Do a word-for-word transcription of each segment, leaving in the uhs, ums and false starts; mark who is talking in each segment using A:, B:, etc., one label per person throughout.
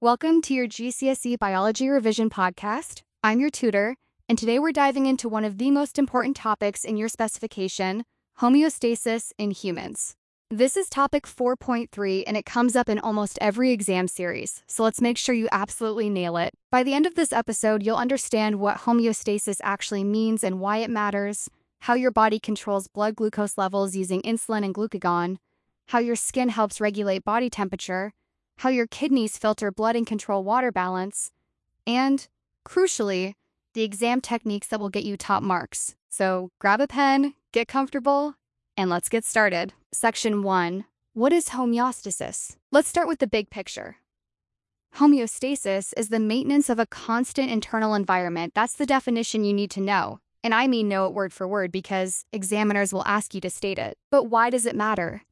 A: Welcome to your G C S E Biology Revision podcast. I'm your tutor, and today we're diving into one of the most important topics in your specification, homeostasis in humans. This is topic four point three, and it comes up in almost every exam series, so let's make sure you absolutely nail it. By the end of this episode, you'll understand what homeostasis actually means and why it matters, how your body controls blood glucose levels using insulin and glucagon, how your skin helps regulate body temperature, how your kidneys filter blood and control water balance, and, crucially, the exam techniques that will get you top marks. So grab a pen, get comfortable, and let's get started. Section one. What is homeostasis? Let's start with the big picture. Homeostasis is the maintenance of a constant internal environment. That's the definition you need to know. And I mean know it word for word because examiners will ask you to state it. But why does it matter?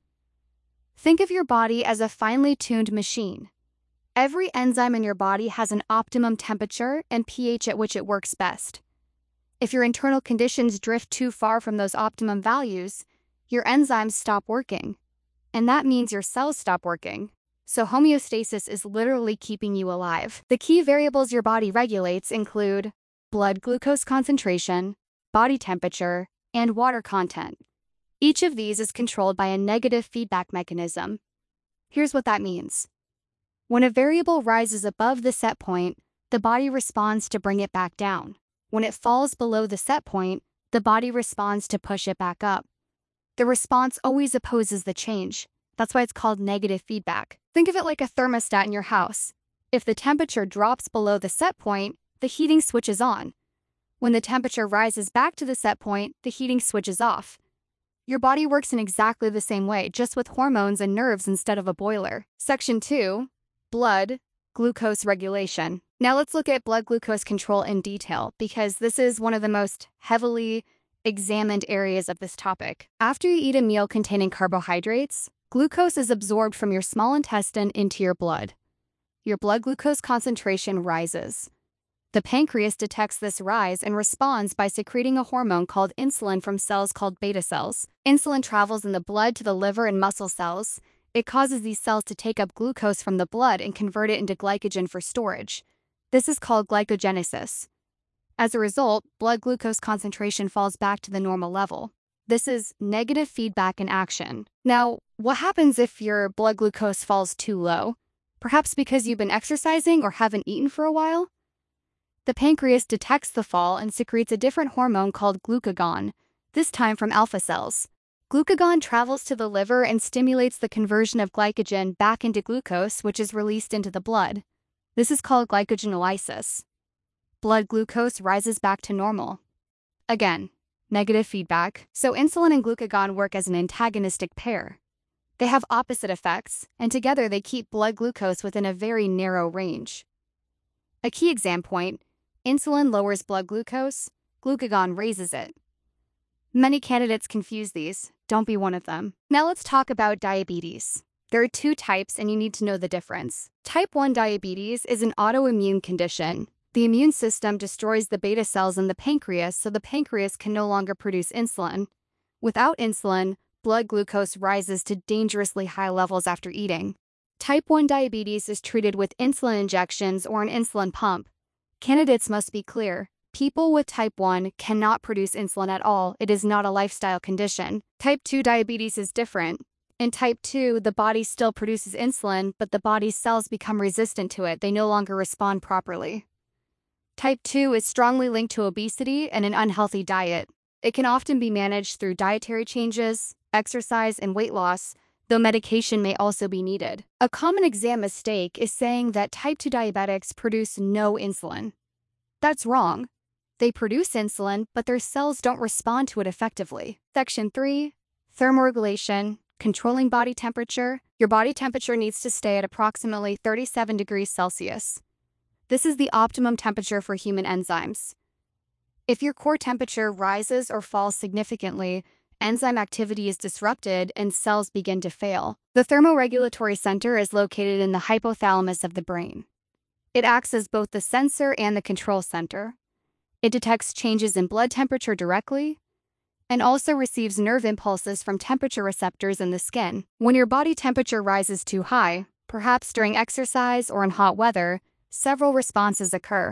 A: Think of your body as a finely tuned machine. Every enzyme in your body has an optimum temperature and pH at which it works best. If your internal conditions drift too far from those optimum values, your enzymes stop working, and that means your cells stop working. So homeostasis is literally keeping you alive. The key variables your body regulates include blood glucose concentration, body temperature, and water content. Each of these is controlled by a negative feedback mechanism. Here's what that means. When a variable rises above the set point, the body responds to bring it back down. When it falls below the set point, the body responds to push it back up. The response always opposes the change. That's why it's called negative feedback. Think of it like a thermostat in your house. If the temperature drops below the set point, the heating switches on. When the temperature rises back to the set point, the heating switches off. Your body works in exactly the same way, just with hormones and nerves instead of a boiler. Section two. Blood glucose regulation. Now let's look at blood glucose control in detail, because this is one of the most heavily examined areas of this topic. After you eat a meal containing carbohydrates, glucose is absorbed from your small intestine into your blood. Your blood glucose concentration rises. The pancreas detects this rise and responds by secreting a hormone called insulin from cells called beta cells. Insulin travels in the blood to the liver and muscle cells. It causes these cells to take up glucose from the blood and convert it into glycogen for storage. This is called glycogenesis. As a result, blood glucose concentration falls back to the normal level. This is negative feedback in action. Now, what happens if your blood glucose falls too low? Perhaps because you've been exercising or haven't eaten for a while? The pancreas detects the fall and secretes a different hormone called glucagon, this time from alpha cells. Glucagon travels to the liver and stimulates the conversion of glycogen back into glucose, which is released into the blood. This is called glycogenolysis. Blood glucose rises back to normal. Again, negative feedback. So insulin and glucagon work as an antagonistic pair. They have opposite effects, and together they keep blood glucose within a very narrow range. A key exam point: insulin lowers blood glucose, glucagon raises it. Many candidates confuse these. Don't be one of them. Now let's talk about diabetes. There are two types, and you need to know the difference. Type one diabetes is an autoimmune condition. The immune system destroys the beta cells in the pancreas, so the pancreas can no longer produce insulin. Without insulin, blood glucose rises to dangerously high levels after eating. Type one diabetes is treated with insulin injections or an insulin pump. Candidates must be clear. People with type one cannot produce insulin at all. It is not a lifestyle condition. Type two diabetes is different. In type two, the body still produces insulin, but the body's cells become resistant to it. They no longer respond properly. Type two is strongly linked to obesity and an unhealthy diet. It can often be managed through dietary changes, exercise, and weight loss, though medication may also be needed. A common exam mistake is saying that type two diabetics produce no insulin. That's wrong. They produce insulin, but their cells don't respond to it effectively. Section three. Thermoregulation, controlling body temperature. Your body temperature needs to stay at approximately thirty-seven degrees Celsius. This is the optimum temperature for human enzymes. If your core temperature rises or falls significantly, enzyme activity is disrupted and cells begin to fail. The thermoregulatory center is located in the hypothalamus of the brain. It acts as both the sensor and the control center. It detects changes in blood temperature directly and also receives nerve impulses from temperature receptors in the skin. When your body temperature rises too high, Perhaps during exercise or in hot weather, several responses occur.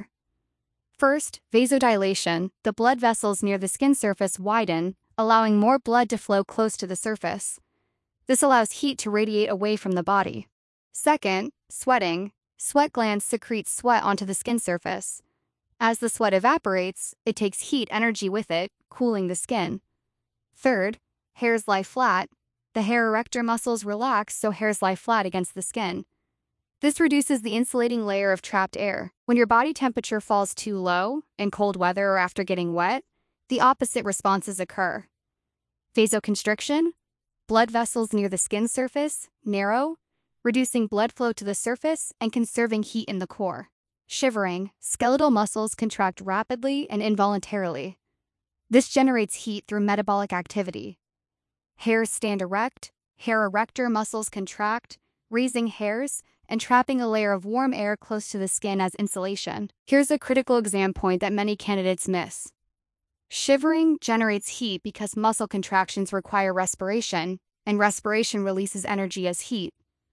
A: First, vasodilation. The blood vessels near the skin surface widen, allowing more blood to flow close to the surface. This allows heat to radiate away from the body. Second, sweating. Sweat glands secrete sweat onto the skin surface. As the sweat evaporates, it takes heat energy with it, cooling the skin. Third, hairs lie flat. The hair erector muscles relax so hairs lie flat against the skin. This reduces the insulating layer of trapped air. When your body temperature falls too low, in cold weather or after getting wet, the opposite responses occur. Vasoconstriction. Blood vessels near the skin surface narrow, reducing blood flow to the surface and conserving heat in the core. Shivering. Skeletal muscles contract rapidly and involuntarily. This generates heat through metabolic activity. Hairs stand erect, hair erector muscles contract, raising hairs and trapping a layer of warm air close to the skin as insulation. Here's a critical exam point that many candidates miss. Shivering generates heat because muscle contractions require respiration, and respiration releases energy as heat.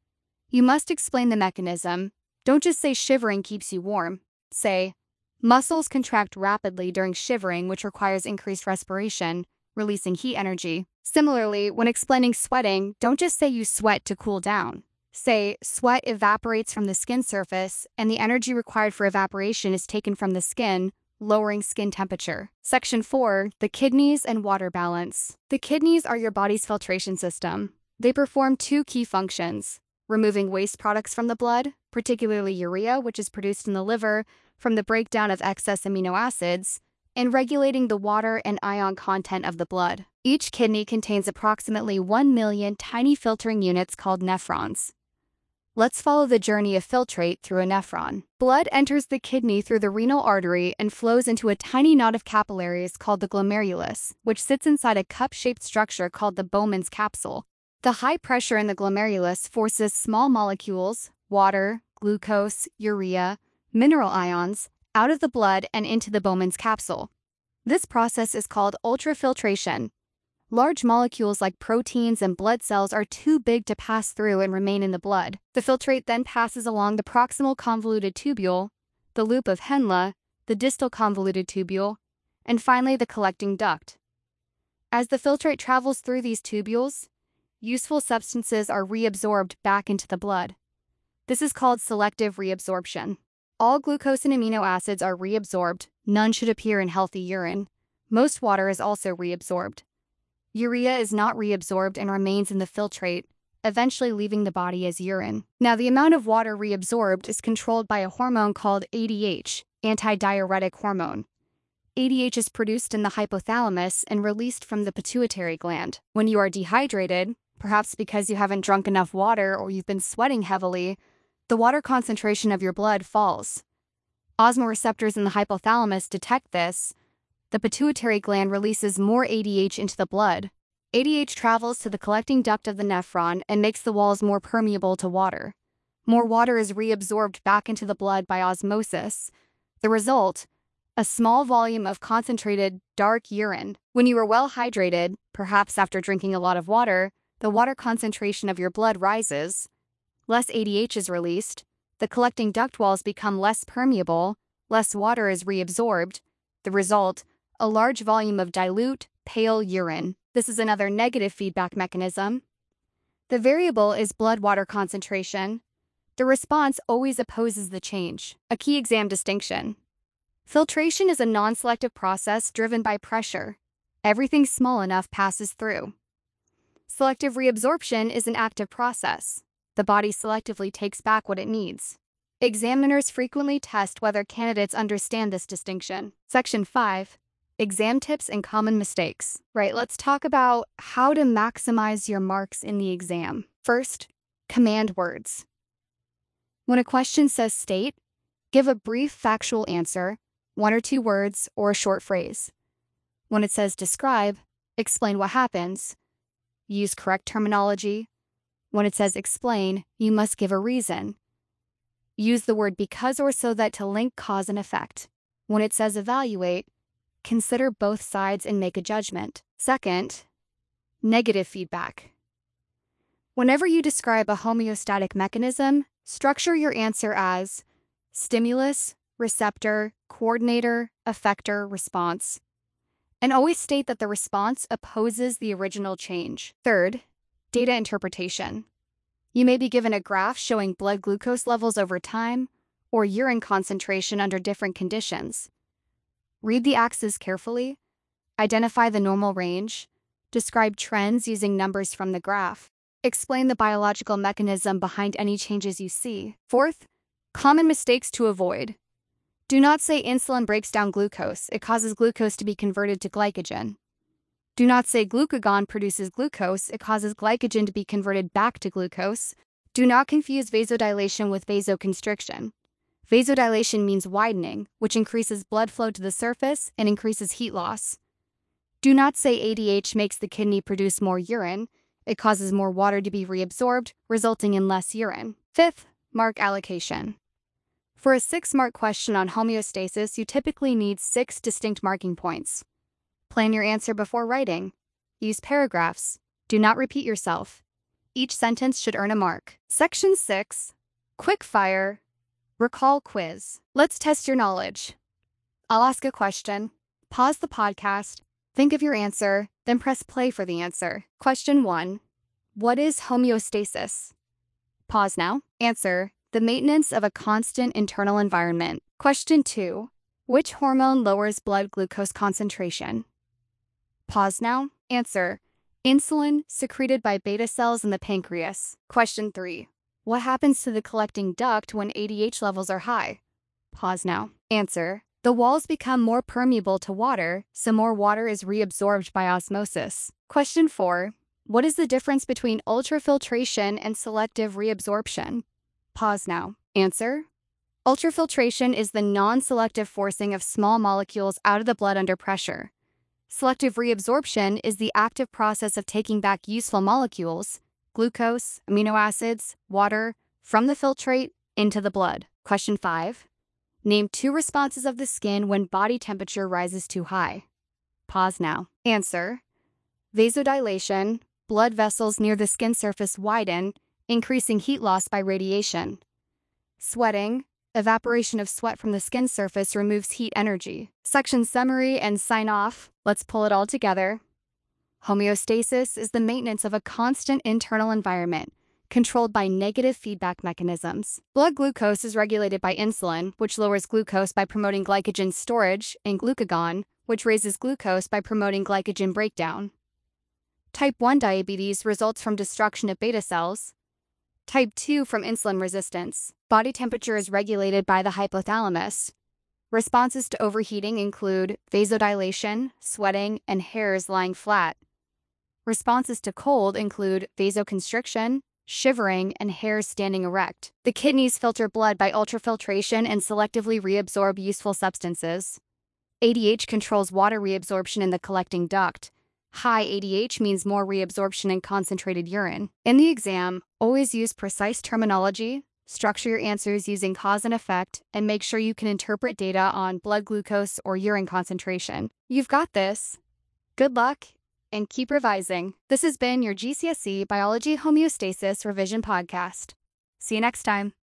A: You must explain the mechanism. Don't just say shivering keeps you warm. Say, muscles contract rapidly during shivering, which requires increased respiration, releasing heat energy. Similarly, when explaining sweating, don't just say you sweat to cool down. Say, sweat evaporates from the skin surface, and the energy required for evaporation is taken from the skin, lowering skin temperature. Section four, the kidneys and water balance. The kidneys are your body's filtration system. They perform two key functions: removing waste products from the blood, particularly urea, which is produced in the liver from the breakdown of excess amino acids, and regulating the water and ion content of the blood. Each kidney contains approximately one million tiny filtering units called nephrons. Let's follow the journey of filtrate through a nephron. Blood enters the kidney through the renal artery and flows into a tiny knot of capillaries called the glomerulus, which sits inside a cup-shaped structure called the Bowman's capsule. The high pressure in the glomerulus forces small molecules, water, glucose, urea, mineral ions, out of the blood and into the Bowman's capsule. This process is called ultrafiltration. Large molecules like proteins and blood cells are too big to pass through and remain in the blood. The filtrate then passes along the proximal convoluted tubule, the loop of Henle, the distal convoluted tubule, and finally the collecting duct. As the filtrate travels through these tubules, useful substances are reabsorbed back into the blood. This is called selective reabsorption. All glucose and amino acids are reabsorbed. None should appear in healthy urine. Most water is also reabsorbed. Urea is not reabsorbed and remains in the filtrate, eventually leaving the body as urine. Now, the amount of water reabsorbed is controlled by a hormone called A D H, antidiuretic hormone. A D H is produced in the hypothalamus and released from the pituitary gland. When you are dehydrated, perhaps because you haven't drunk enough water or you've been sweating heavily, the water concentration of your blood falls. Osmoreceptors in the hypothalamus detect this. The pituitary gland releases more A D H into the blood. A D H travels to the collecting duct of the nephron and makes the walls more permeable to water. More water is reabsorbed back into the blood by osmosis. The result, a small volume of concentrated, dark urine. When you are well hydrated, perhaps after drinking a lot of water, the water concentration of your blood rises. Less A D H is released. The collecting duct walls become less permeable. Less water is reabsorbed. The result, a large volume of dilute, pale urine. This is another negative feedback mechanism. The variable is blood water concentration. The response always opposes the change. A key exam distinction. Filtration is a non-selective process driven by pressure. Everything small enough passes through. Selective reabsorption is an active process. The body selectively takes back what it needs. Examiners frequently test whether candidates understand this distinction. Section five. Exam tips and common mistakes. Right, let's talk about how to maximize your marks in the exam. First, command words. When a question says state, give a brief factual answer, one or two words, or a short phrase. When it says describe, explain what happens. Use correct terminology. When it says explain, you must give a reason. Use the word because or so that to link cause and effect. When it says evaluate, consider both sides and make a judgment. Second, negative feedback. Whenever you describe a homeostatic mechanism, structure your answer as stimulus, receptor, coordinator, effector, response. And always state that the response opposes the original change. Third, data interpretation. You may be given a graph showing blood glucose levels over time or urine concentration under different conditions. Read the axes carefully, identify the normal range, describe trends using numbers from the graph, explain the biological mechanism behind any changes you see. Fourth, common mistakes to avoid. Do not say insulin breaks down glucose, it causes glucose to be converted to glycogen. Do not say glucagon produces glucose, it causes glycogen to be converted back to glucose. Do not confuse vasodilation with vasoconstriction. Vasodilation means widening, which increases blood flow to the surface and increases heat loss. Do not say A D H makes the kidney produce more urine, it causes more water to be reabsorbed, resulting in less urine. Fifth, mark allocation. For a six-mark question on homeostasis, you typically need six distinct marking points. Plan your answer before writing. Use paragraphs. Do not repeat yourself. Each sentence should earn a mark. Section six, quick-fire, recall quiz. Let's test your knowledge. I'll ask a question. Pause the podcast. Think of your answer, then press play for the answer. Question one. What is homeostasis? Pause now. Answer. The maintenance of a constant internal environment. Question two. Which hormone lowers blood glucose concentration? Pause now. Answer. Insulin, secreted by beta cells in the pancreas. Question three. What happens to the collecting duct when A D H levels are high? Pause now. Answer. The walls become more permeable to water, so more water is reabsorbed by osmosis. Question four. What is the difference between ultrafiltration and selective reabsorption? Pause now. Answer. Ultrafiltration is the non-selective forcing of small molecules out of the blood under pressure. Selective reabsorption is the active process of taking back useful molecules, glucose, amino acids, water, from the filtrate into the blood. Question five. Name two responses of the skin when body temperature rises too high. Pause now. Answer. Vasodilation, blood vessels near the skin surface widen, increasing heat loss by radiation. Sweating, evaporation of sweat from the skin surface removes heat energy. Section summary and sign off. Let's pull it all together. Homeostasis is the maintenance of a constant internal environment, controlled by negative feedback mechanisms. Blood glucose is regulated by insulin, which lowers glucose by promoting glycogen storage, and glucagon, which raises glucose by promoting glycogen breakdown. Type one diabetes results from destruction of beta cells. Type two from insulin resistance. Body temperature is regulated by the hypothalamus. Responses to overheating include vasodilation, sweating, and hairs lying flat. Responses to cold include vasoconstriction, shivering, and hairs standing erect. The kidneys filter blood by ultrafiltration and selectively reabsorb useful substances. A D H controls water reabsorption in the collecting duct. High A D H means more reabsorption in concentrated urine. In the exam, always use precise terminology, structure your answers using cause and effect, and make sure you can interpret data on blood glucose or urine concentration. You've got this. Good luck, and keep revising. This has been your G C S E Biology Homeostasis Revision Podcast. See you next time.